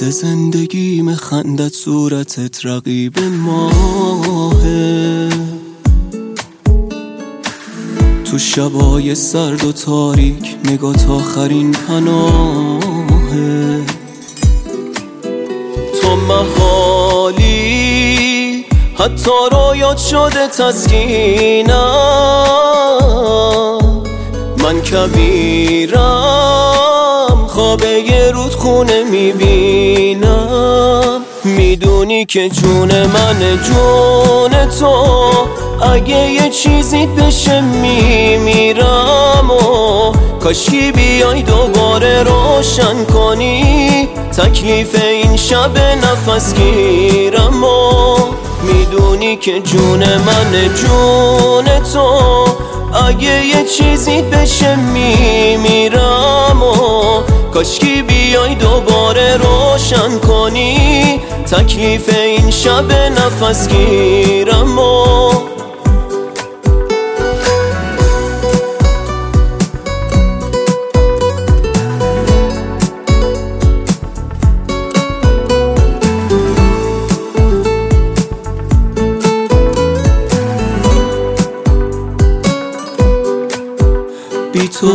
زندگیم خندت صورتت رقیب ماهه، تو شبای سرد و تاریک نگات آخرین پناهه. تو محالی حتی رویات شده تسکینم، من کبیرم خوابه یه رودخونه میبینم. میدونی که جون من جون تو، اگه یه چیزی بشه میمیرم و کاشکی بیای دوباره روشن کنی تکلیف این شب نفس گیرم. و میدونی که جون من جون تو، اگه یه چیزی بشه میمیرم و کاشکی بیای دوباره روشن کنی تکلیف این شب نفس گیرم. و بی تو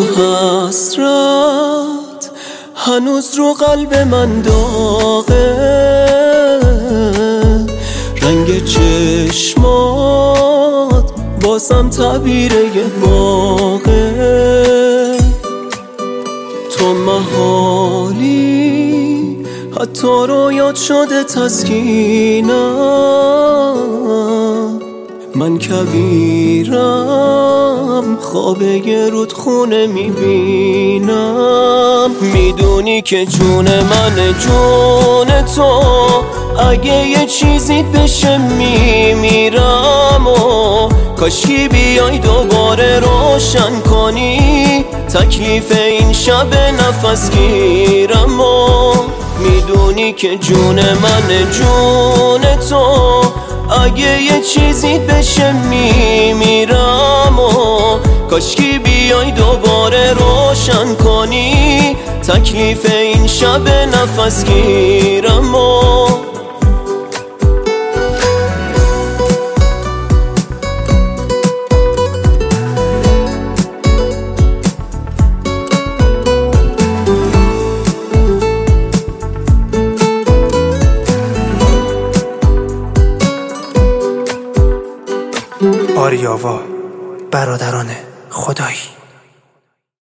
حسرت هنوز رو قلب من داغه، رنگ چشمات بازم تعبیر یه باغه. تو محالی حتی رویات شده تسکینم، من کبیرم خوابه یه رودخونه میبینم. میدونی که جون من جون تو، اگه یه چیزی بشه میمیرم و کاشکی بیای دوباره روشن کنی تکلیف این شب نفس گیرم. و میدونی که جون من جون تو، اگه یه چیزی بشه میمیرم و کاشکی بیای دوباره روشن کنی تکلیف این شب نفس گیرم. و آریاوا برادران خدایی.